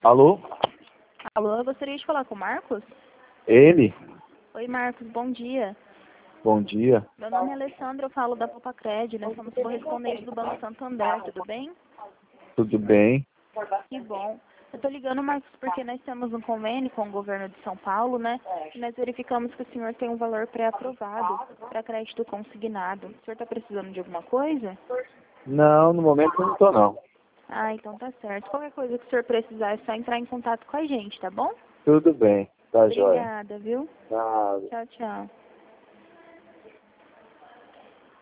Alô? Alô, eu gostaria de falar com o Marcos? Ele? Oi, Marcos, bom dia. Bom dia. Meu nome é Alessandra, eu falo da Popacred, nós somos correspondentes do Banco Santander, tudo bem? Tudo bem? Que bom. Eu tô ligando, Marcos, porque nós temos um convênio com o governo de São Paulo, né? E nós verificamos que o senhor tem um valor pré-aprovado para crédito consignado. O senhor está precisando de alguma coisa? Não, no momento eu não tô não. Ah, então tá certo. Qualquer coisa que o senhor precisar é só entrar em contato com a gente, tá bom? Tudo bem, tá joia. Obrigada, viu? Nada. Tchau, tchau.